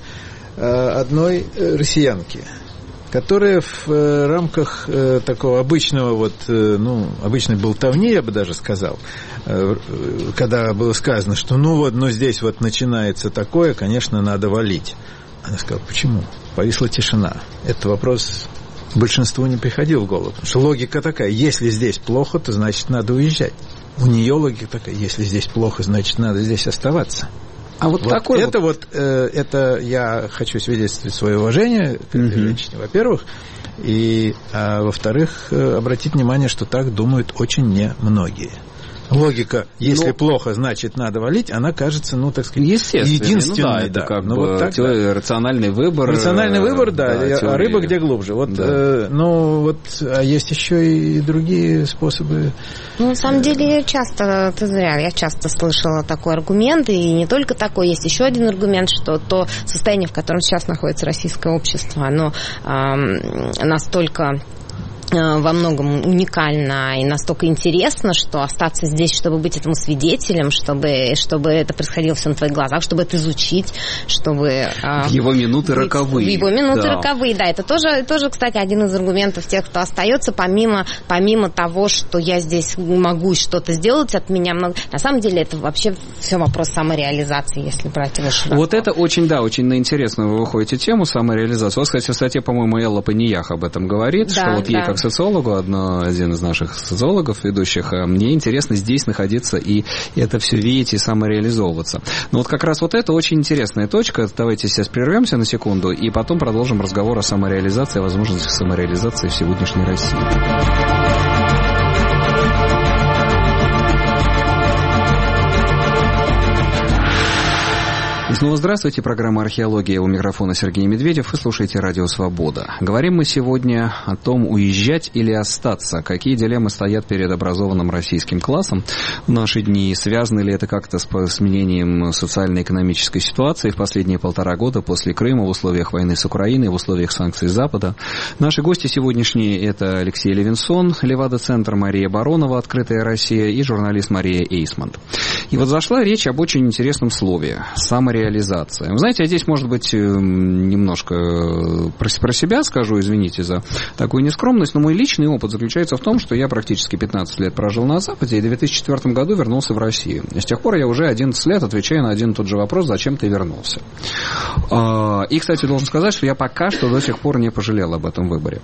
одной россиянки, которая в рамках такого обычного, обычной болтовни, я бы даже сказал, когда было сказано, что здесь начинается такое, конечно, надо валить. Она сказала, почему? Повисла тишина. Этот вопрос большинству не приходило в голову. Потому что логика такая: если здесь плохо, то значит надо уезжать. У нее логика такая: если здесь плохо, значит надо здесь оставаться. А вот такой это я хочу свидетельствовать свое уважение к этой женщине, во-первых, и во-вторых, обратить внимание, что так думают очень немногие. Логика, если плохо, значит надо валить, она кажется, так сказать, единственной. Это как бы рациональный выбор. Рациональный выбор, а рыба где глубже. А есть еще и другие способы. На самом деле, я часто слышала такой аргумент, и не только такой, есть еще один аргумент, что то состояние, в котором сейчас находится российское общество, оно настолько во многом уникально и настолько интересно, что остаться здесь, чтобы быть этому свидетелем, чтобы это происходило все на твоих глазах, чтобы это изучить, чтобы... В его минуты роковые. В его минуты роковые, да. Это тоже, кстати, один из аргументов тех, кто остается, помимо того, что я здесь могу что-то сделать, от меня много... На самом деле, это вообще все вопрос самореализации, если брать его широко. Вот это очень на интересную вы выходите тему самореализации. У вас, кстати, в статье, по-моему, Элла Паниях об этом говорит, что вот ей как социологу, один из наших социологов ведущих, мне интересно здесь находиться и это все видеть и самореализовываться. Но вот как раз вот это очень интересная точка. Давайте сейчас прервемся на секунду и потом продолжим разговор о самореализации, о возможностях самореализации в сегодняшней России. И снова здравствуйте. Программа «Археология». У микрофона Сергей Медведев. Вы слушаете «Радио Свобода». Говорим мы сегодня о том, уезжать или остаться. Какие дилеммы стоят перед образованным российским классом в наши дни. Связано ли это как-то с изменением социально-экономической ситуации в последние 1,5 года после Крыма, в условиях войны с Украиной, в условиях санкций Запада. Наши гости сегодняшние – это Алексей Левинсон, Левада-центр, Мария Баронова, «Открытая Россия» и журналист Мария Эйсмонт. И вот зашла речь об очень интересном слове – самореализация. Вы знаете, я здесь, может быть, немножко про себя скажу, извините за такую нескромность, но мой личный опыт заключается в том, что я практически 15 лет прожил на Западе и в 2004 году вернулся в Россию. И с тех пор я уже 11 лет отвечаю на один и тот же вопрос, зачем ты вернулся. И, кстати, должен сказать, что я пока что до сих пор не пожалел об этом выборе.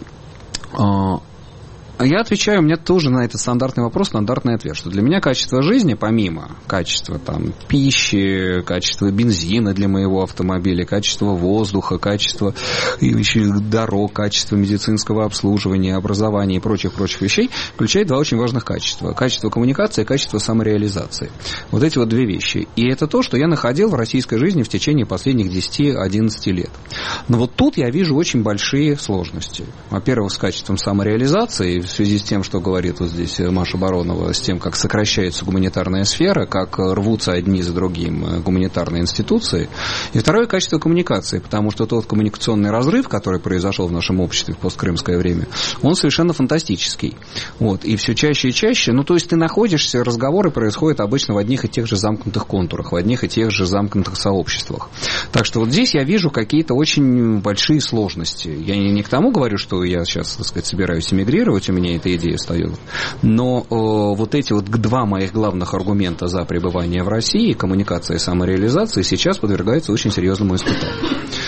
Я отвечаю, у меня тоже на этот стандартный вопрос стандартный ответ, что для меня качество жизни, помимо качества пищи, качества бензина для моего автомобиля, качества воздуха, качества дорог, качества медицинского обслуживания, образования и прочих вещей, включает 2 очень важных качества. Качество коммуникации и качество самореализации. Вот эти вот 2 вещи. И это то, что я находил в российской жизни в течение последних 10-11 лет. Но вот тут я вижу очень большие сложности. Во-первых, с качеством самореализации, в связи с тем, что говорит вот здесь Маша Баронова, с тем, как сокращается гуманитарная сфера, как рвутся одни за другим гуманитарные институции. И второе – качество коммуникации, потому что тот коммуникационный разрыв, который произошел в нашем обществе в посткрымское время, он совершенно фантастический. Вот. И все чаще и чаще, то есть ты находишься, разговоры происходят обычно в одних и тех же замкнутых контурах, в одних и тех же замкнутых сообществах. Так что вот здесь я вижу какие-то очень большие сложности. Я не к тому говорю, что я сейчас, так сказать, собираюсь эмигрировать, у меня эта идея встает. Но вот эти вот 2 моих главных аргумента за пребывание в России, коммуникация и самореализация, сейчас подвергаются очень серьезному испытанию.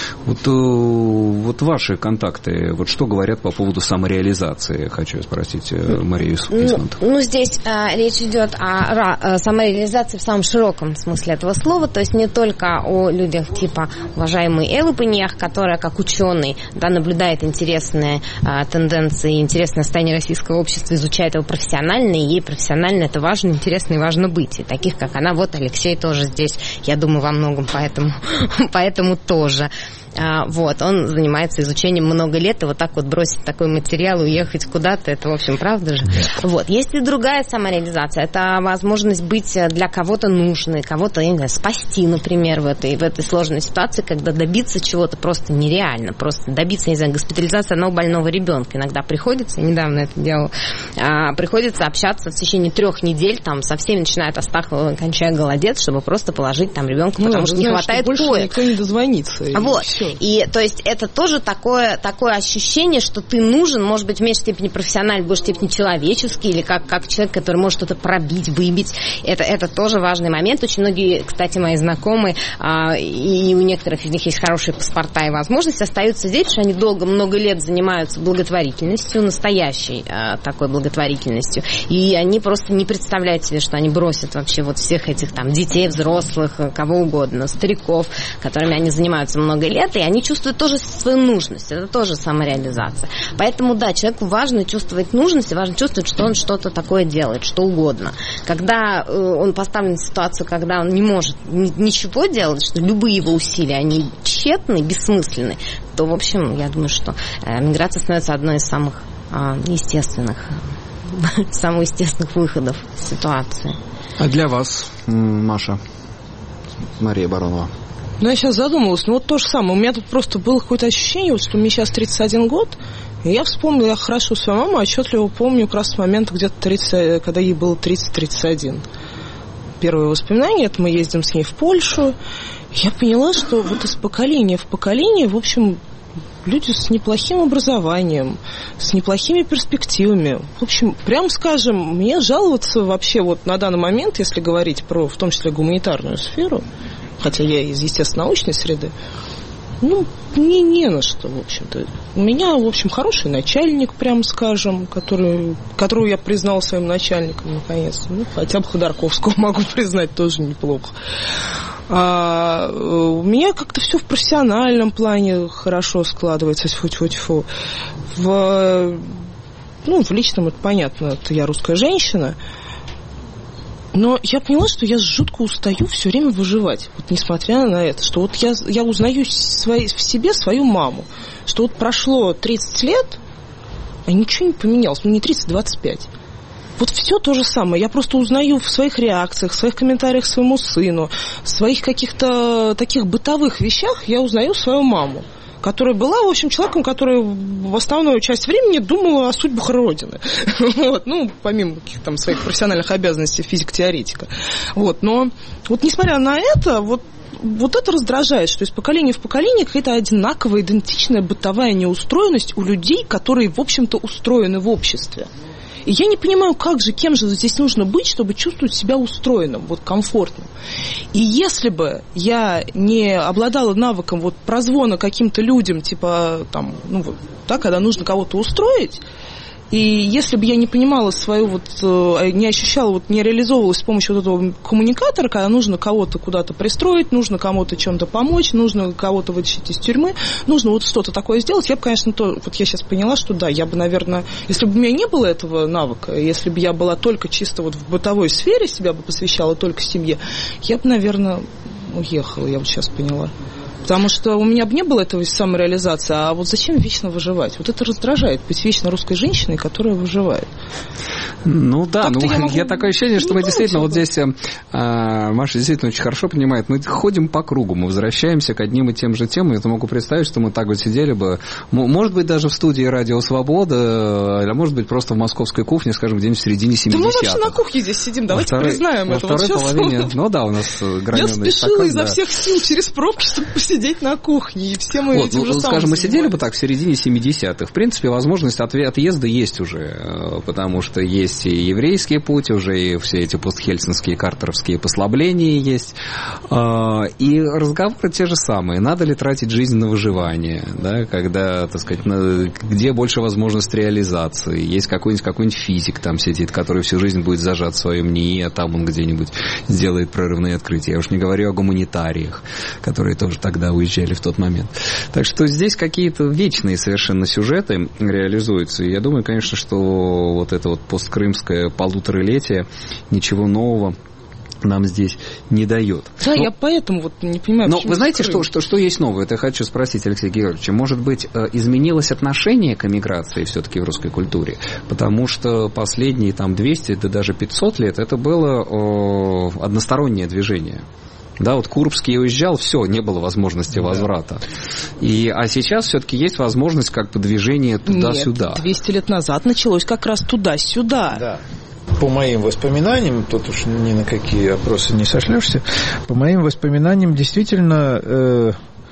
Вот ваши контакты, вот что говорят по поводу самореализации, хочу спросить Марию Эйсмонт. Здесь речь идет о самореализации в самом широком смысле этого слова, то есть не только о людях типа уважаемой Эллы Паниях, которая как ученый наблюдает интересные тенденции, интересное состояние российского общества, изучает его профессионально, и ей профессионально это важно, интересно и важно быть. И таких, как она, вот Алексей тоже здесь, я думаю, во многом поэтому тоже. Он занимается изучением много лет, и вот так вот бросить такой материал, уехать куда-то, это, в общем, правда же? Есть и другая самореализация. Это возможность быть для кого-то нужной, кого-то, спасти, например, в этой сложной ситуации, когда добиться чего-то просто нереально. Просто добиться, госпитализации одного больного ребенка. Иногда приходится, я недавно это делала, приходится общаться в течение 3 недель, со всеми, начиная от Астахова, кончая Голодец, чтобы просто положить ребенка, потому что не хватает коек. Больше никто не дозвонится. Вот. И то есть это тоже такое ощущение, что ты нужен, может быть, в меньшей степени профессиональный, в большей степени человеческий, или как человек, который может что-то пробить, выбить. Это тоже важный момент. Очень многие, кстати, мои знакомые, и у некоторых из них есть хорошие паспорта и возможности, остаются здесь, потому что они много лет занимаются благотворительностью, настоящей такой благотворительностью. И они просто не представляют себе, что они бросят вообще вот всех этих там детей, взрослых, кого угодно, стариков, которыми они занимаются много лет, и они чувствуют тоже свою нужность. Это тоже самореализация. Поэтому, да, человеку важно чувствовать нужность, и важно чувствовать, что он что-то такое делает, что угодно. Когда он поставлен в ситуацию, когда он не может ничего делать, что любые его усилия, они тщетны, бессмысленны, то, в общем, я думаю, что миграция становится одной из самых естественных выходов из ситуации. А для вас, Маша, Мария Баронова? Ну, я сейчас задумалась, вот то же самое. У меня тут просто было какое-то ощущение, что мне сейчас 31 год, и я вспомнила, я хорошо свою маму отчетливо помню как раз с момента где-то 30, когда ей было 30-31. Первое воспоминание, это мы ездим с ней в Польшу. Я поняла, что вот из поколения в поколение, в общем, люди с неплохим образованием, с неплохими перспективами. В общем, прям скажем, мне жаловаться вообще вот на данный момент, если говорить про, в том числе, гуманитарную сферу, хотя я из естественно-научной среды, мне не на что, в общем-то. У меня, в общем, хороший начальник, прям скажем, которого я признал своим начальником, наконец-то. Хотя бы Ходорковского могу признать, тоже неплохо. У меня как-то все в профессиональном плане хорошо складывается, тьфу-тьфу-тьфу. В личном это понятно, это я русская женщина. Но я поняла, что я жутко устаю все время выживать, вот несмотря на это, что вот я узнаю в себе свою маму, что вот прошло 30 лет, а ничего не поменялось, мне 30-25. Вот все то же самое. Я просто узнаю в своих реакциях, в своих комментариях своему сыну, в своих каких-то таких бытовых вещах я узнаю свою маму, которая была, в общем, человеком, который в основную часть времени думала о судьбах Родины. Вот, помимо каких-то там своих профессиональных обязанностей физик-теоретика. Вот, но вот несмотря на это, вот это раздражает, что из поколения в поколение какая-то одинаковая, идентичная бытовая неустроенность у людей, которые, в общем-то, устроены в обществе. И я не понимаю, кем же здесь нужно быть, чтобы чувствовать себя устроенным, вот комфортным. И если бы я не обладала навыком вот прозвона каким-то людям, типа, там, когда нужно кого-то устроить, и если бы я не понимала не ощущала, не реализовывалась с помощью вот этого коммуникатора, когда нужно кого-то куда-то пристроить, нужно кому-то чем-то помочь, нужно кого-то вытащить из тюрьмы, нужно вот что-то такое сделать, я бы, конечно, я сейчас поняла, что да, я бы, наверное, если бы у меня не было этого навыка, если бы я была только чисто вот в бытовой сфере, себя бы посвящала только семье, я бы, наверное, уехала, я вот сейчас поняла. Потому что у меня бы не было этого самореализации, а вот зачем вечно выживать? Вот это раздражает, быть вечно русской женщиной, которая выживает. Я такое ощущение, что мы действительно, вот здесь Маша действительно очень хорошо понимает, мы ходим по кругу, мы возвращаемся к одним и тем же темам, я могу представить, что мы так вот сидели бы, может быть, даже в студии «Радио Свобода», а может быть, просто в московской кухне, скажем, где-нибудь в середине 70-х. Да мы вообще на кухне здесь сидим, давайте признаем это. Во второй половине, у нас граненый стакан. Я спешила изо всех сил через пробки, чтобы посидеть на кухне, и все мы этим же самым скажем, мы сидели бы так в середине 70-х. В принципе, возможность отъезда есть уже, потому что есть и еврейский путь, уже и все эти постхельсинские картеровские послабления есть. И разговоры те же самые. Надо ли тратить жизнь на выживание, да, когда, так сказать, где больше возможность реализации. Есть какой-нибудь физик там сидит, который всю жизнь будет зажат в своем НИИ, а там он где-нибудь сделает прорывные открытия. Я уж не говорю о гуманитариях, которые тоже тогда уезжали в тот момент. Так что здесь какие-то вечные совершенно сюжеты реализуются. И я думаю, конечно, что вот это вот посткрымское полуторалетие ничего нового нам здесь не дает. Да, я поэтому вот не понимаю, почему. Но вы знаете, что есть новое? Это я хочу спросить Алексея Георгиевича. Может быть, изменилось отношение к эмиграции все-таки в русской культуре? Потому что последние 200, да даже 500 лет это было одностороннее движение. Да, вот Курбский уезжал, все, не было возможности возврата. А сейчас все-таки есть возможность движения туда-сюда. Нет, 200 лет назад началось как раз туда-сюда. Да. По моим воспоминаниям, тут уж ни на какие опросы не сошлешься, по моим воспоминаниям, действительно,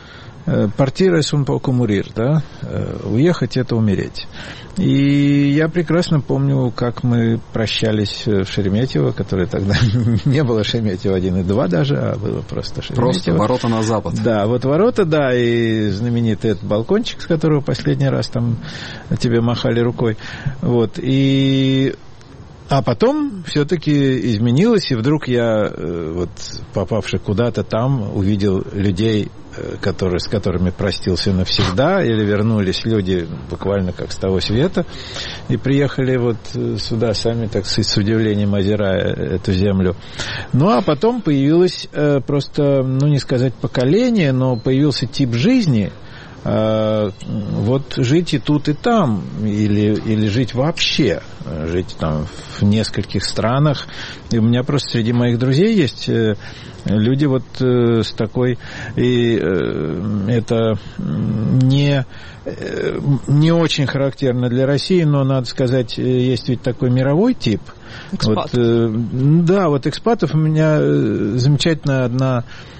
Partir es un poco morir, да? Уехать – это умереть. И я прекрасно помню, как мы прощались в Шереметьево, которое тогда не было Шереметьево 1 и 2 даже, а было просто Шереметьево. Просто ворота на запад. Да, вот ворота, да, и знаменитый этот балкончик, с которого последний раз там тебе махали рукой. Вот, а потом все-таки изменилось, и вдруг я, вот, попавший куда-то там, увидел людей, с которыми простился навсегда, или вернулись люди буквально как с того света, и приехали вот сюда сами, так сказать, с удивлением озирая эту землю. Ну, а потом появилось просто, не сказать поколение, но появился тип жизни, вот жить и тут, и там, или жить вообще, жить там в нескольких странах. И у меня просто среди моих друзей есть люди вот с такой, и это не очень характерно для России, но, надо сказать, есть ведь такой мировой тип. Экспат. Вот, да, вот экспатов у меня замечательная одна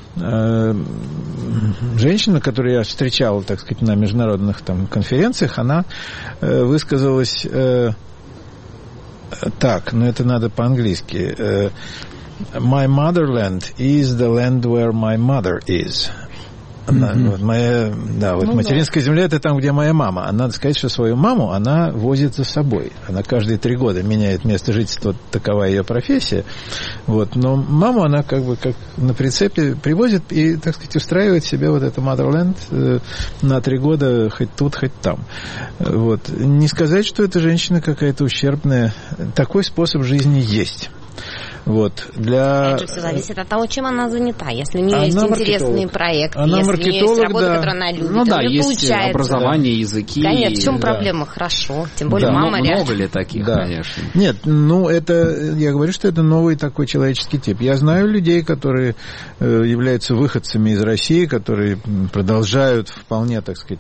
женщина, которую я встречал, так сказать, на международных там конференциях, она высказалась так, это надо по-английски. My motherland is the land where my mother is. Материнская земля – это там, где моя мама. А надо сказать, что свою маму она возит за собой. Она каждые 3 года меняет место жительства, такова ее профессия. Вот. Но маму она как на прицепе привозит и, так сказать, устраивает себе вот это motherland на 3 года хоть тут, хоть там. Вот. Не сказать, что эта женщина какая-то ущербная. Такой способ жизни есть. Вот, Опять же, все зависит от того, чем она занята. Если у нее есть интересный проект, если у нее есть работа, которую она любит, у нее есть получается. Образование, языки. Конечно, в чем проблема? Хорошо. Тем более мама рядом. Много ли таких, конечно? Нет, я говорю, что это новый такой человеческий тип. Я знаю людей, которые являются выходцами из России, которые продолжают вполне, так сказать,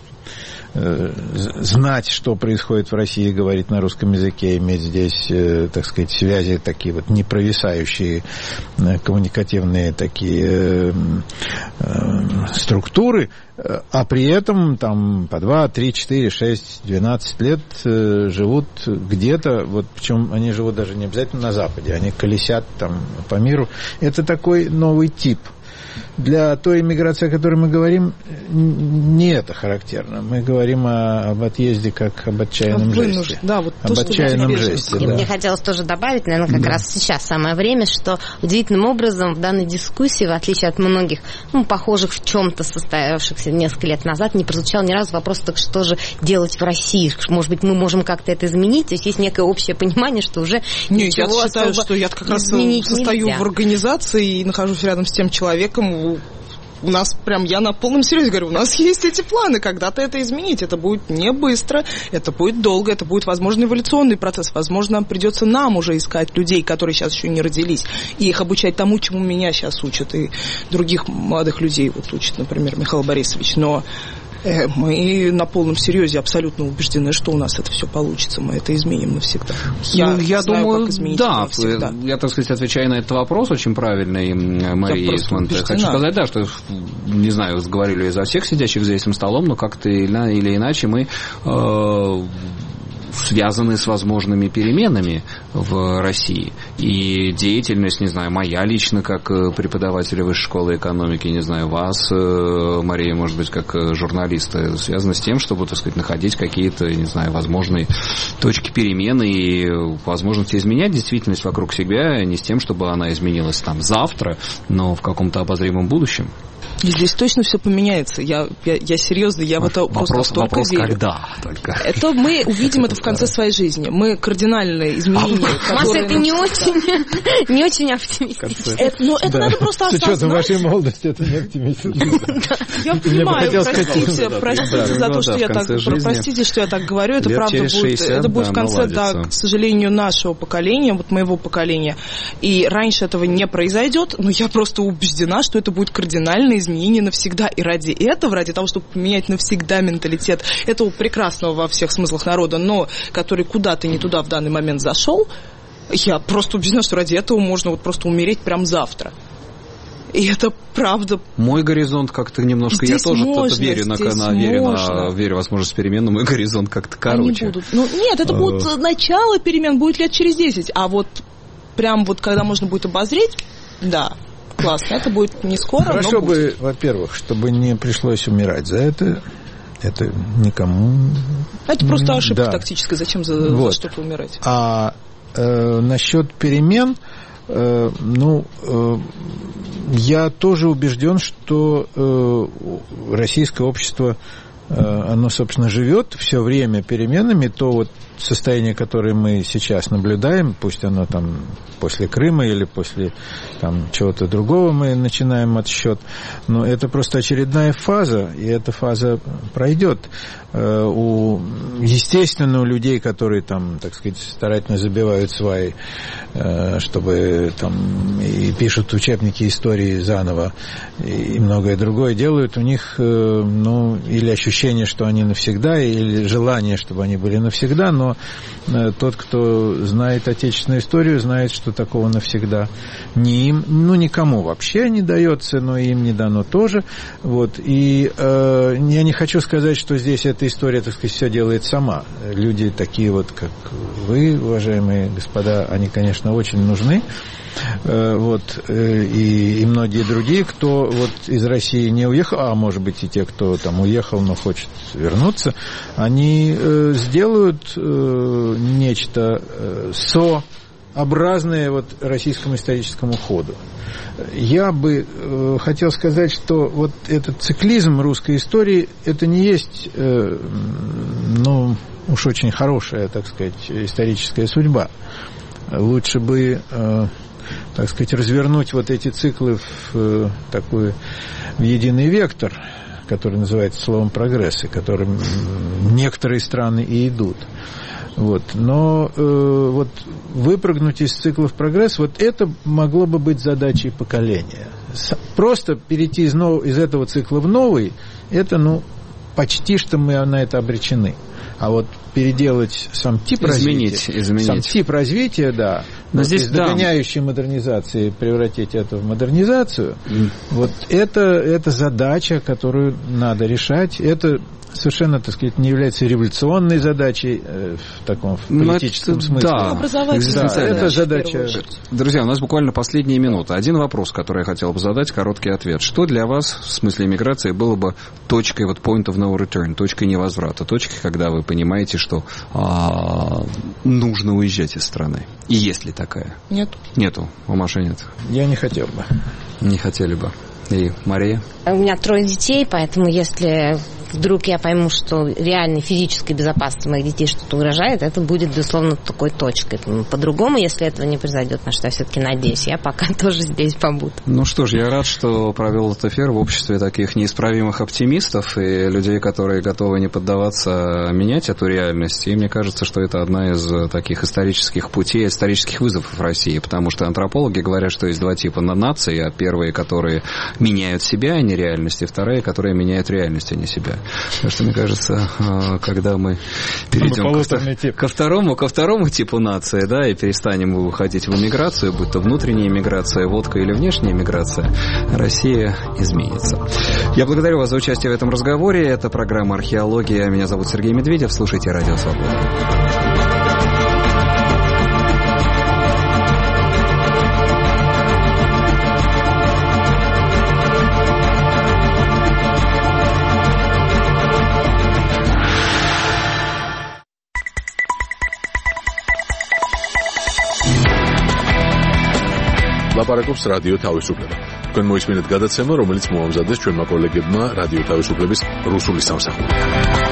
знать, что происходит в России, говорить на русском языке, иметь здесь, так сказать, связи такие вот непровисающие, коммуникативные такие структуры, а при этом там по 2, 3, 4, 6, 12 лет живут где-то, вот причем они живут даже не обязательно на Западе, они колесят там по миру. Это такой новый тип. Для той иммиграции, о которой мы говорим, не это характерно. Мы говорим об отъезде как об отчаянном жесте. Да, вот об отчаянном жесте. Мне хотелось тоже добавить, наверное, как раз сейчас самое время, что удивительным образом в данной дискуссии, в отличие от многих, похожих в чем-то состоявшихся несколько лет назад, не прозвучал ни разу вопрос, так что же делать в России? Может быть, мы можем как-то это изменить? То есть есть некое общее понимание, что уже ничего я считаю, что я как раз состою в организации и нахожусь рядом с тем человеком. У нас прям, я на полном серьезе говорю, у нас есть эти планы, когда-то это изменить. Это будет не быстро, это будет долго, это будет, возможно, эволюционный процесс. Возможно, придется нам уже искать людей, которые сейчас еще не родились, и их обучать тому, чему меня сейчас учат, и других молодых людей вот учат, например, Михаил Борисович. Но мы на полном серьезе абсолютно убеждены, что у нас это все получится, мы это изменим навсегда. Я знаю, думаю, как изменить да, навсегда. Я, так сказать, отвечаю на этот вопрос очень правильно, и Мария Исмонт. Хочу сказать, да, что, не знаю, говорили ли за всех сидящих за этим столом, но как-то или иначе мы связаны с возможными переменами в России. И деятельность, не знаю, моя лично, как преподавателя Высшей школы экономики, не знаю, вас, Мария, может быть, как журналиста, связана с тем, чтобы, так сказать, находить какие-то, не знаю, возможные точки перемены и возможности изменять действительность вокруг себя, не с тем, чтобы она изменилась там завтра, но в каком-то обозримом будущем. И здесь точно все поменяется. Я серьезно, я в это просто столько верю. Когда только. Это мы увидим это в конце своей жизни. Мы кардинальные изменения, которые... это не очень оптимистично. Это надо просто осознать. С учетом вашей молодости это не оптимистично. Я понимаю, простите за то, что я так... Простите, что я так говорю. Это правда будет... Это будет в конце, да, к сожалению, нашего поколения, вот моего поколения. И раньше этого не произойдет, но я просто убеждена, что это будет кардинальное изменение навсегда. И ради этого, ради того, чтобы поменять навсегда менталитет этого прекрасного во всех смыслах народа, но который куда-то не туда в данный момент зашел, я просто убеждена, что ради этого можно вот просто умереть прямо завтра. И это правда. Мой горизонт как-то немножко... Здесь я тоже можно, верю в возможность перемен, но мой горизонт как-то короче. Они будут. Нет, это будет начало перемен, будет лет через 10. А вот прям вот когда можно будет обозреть, да, классно. Это будет не скоро, Хорошо но будет. бы, во-первых, чтобы не пришлось умирать за это. Это никому... Это просто ошибка тактическая. Зачем за что-то умирать? А насчет перемен... я тоже убежден, что российское общество, оно, собственно, живет все время переменами, то вот состояние, которое мы сейчас наблюдаем, пусть оно там после Крыма или после там чего-то другого мы начинаем отсчет, но это просто очередная фаза, и эта фаза пройдет. Естественно, у людей, которые там, так сказать, старательно забивают сваи, чтобы там и пишут учебники истории заново и многое другое делают, у них, или ощущение, что они навсегда, или желание, чтобы они были навсегда, но тот, кто знает отечественную историю, знает, что такого навсегда не им, никому вообще не дается, но им не дано тоже. Вот. И я не хочу сказать, что здесь эта история, так сказать, все делает сама. Люди такие вот, как вы, уважаемые господа, они, конечно, очень нужны. И многие другие, кто вот из России не уехал, а может быть и те, кто там уехал, но хочет вернуться, они сделают нечто сообразное вот российскому историческому ходу. Я бы хотел сказать, что вот этот циклизм русской истории, это не есть, уж очень хорошая, так сказать, историческая судьба. Лучше бы, так сказать, развернуть вот эти циклы в единый вектор, который называется словом «прогресс», и которым некоторые страны и идут. Но выпрыгнуть из циклов «прогресс», это могло бы быть задачей поколения. Просто перейти из этого цикла в новый, это, почти что мы на это обречены. А вот переделать сам тип развития, сам тип развития, да, но здесь из догоняющей модернизации превратить это в модернизацию, это задача, которую надо решать. Это совершенно, так сказать, не является революционной задачей в таком политическом смысле. Это задача. Друзья, у нас буквально последние минуты. Один вопрос, который я хотел бы задать, короткий ответ. Что для вас в смысле иммиграции было бы точкой, point of no return, точкой невозврата, точкой, когда вы понимаете, что нужно уезжать из страны? И есть ли такая? Нету. У Маши нет. Я не хотел бы. Не хотели бы. И Мария? У меня 3 детей, поэтому если вдруг я пойму, что реальной физической безопасности моих детей что-то угрожает, это будет, безусловно, такой точкой. По-другому, если этого не произойдет, на что я все-таки надеюсь, я пока тоже здесь побуду. Что ж, я рад, что провел этот эфир в обществе таких неисправимых оптимистов и людей, которые готовы не поддаваться менять эту реальность. И мне кажется, что это одна из таких исторических путей, исторических вызовов в России, потому что антропологи говорят, что есть 2 типа наций, а первые, которые меняют себя, а не реальность, и вторые, которые меняют реальность, а не себя. Так что, мне кажется, когда мы перейдем ко второму типу нации, да, и перестанем уходить в эмиграцию, будь то внутренняя эмиграция, водка или внешняя эмиграция, Россия изменится. Я благодарю вас за участие в этом разговоре. Это программа «Археология». Меня зовут Сергей Медведев. Слушайте «Радио Свобода». ლაპარაკობს რადიო თავისუფლება. თქვენ მოისმინეთ გადაცემა, რომელიც მოამზადეს ჩვენმა კოლეგებმა რადიო თავისუფლების რუსული სამსახურიდან.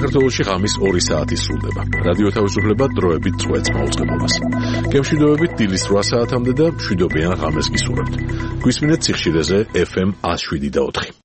საქართველოში ღამის 2 საათი სრულდება. რადიო თავისუფლება დროებით წვეთს მაუწყებლობას. გემშვიდობებით დილის 8 საათამდე და მშვიდობიან ღამეს გისურვებთ. გვისმინეთ სიხშირეზე FM 107.4.